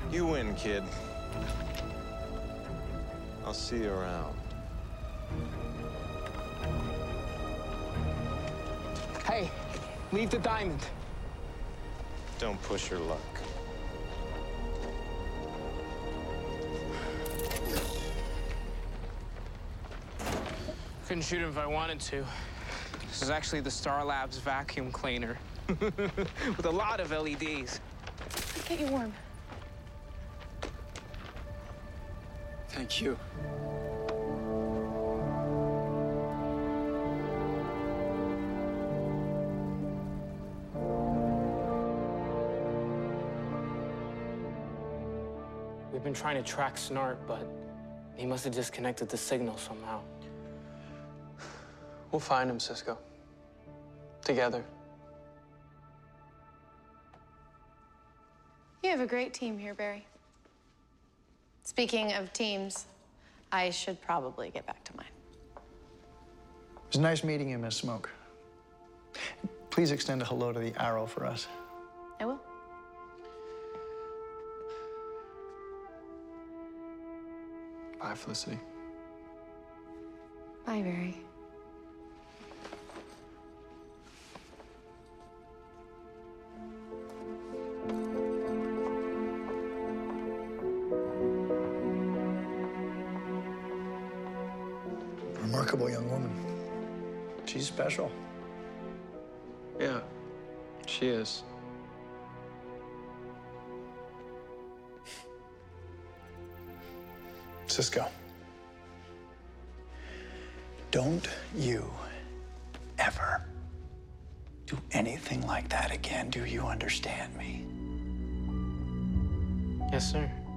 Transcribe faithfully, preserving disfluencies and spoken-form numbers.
You win, kid. I'll see you around. Hey, leave the diamond. Don't push your luck. Couldn't shoot him if I wanted to. This is actually the Star Labs vacuum cleaner with a lot of L E Ds. Get you warm. Thank you. We've been trying to track Snart, but he must have disconnected the signal somehow. We'll find him, Cisco. Together. You have a great team here, Barry. Speaking of teams, I should probably get back to mine. It was nice meeting you, Miss Smoke. Please extend a hello to the Arrow for us. I will. Bye, Felicity. Bye, Barry. Remarkable young woman. She's special. Yeah, she is. Cisco, don't you ever do anything like that again. Do you understand me? Yes, sir.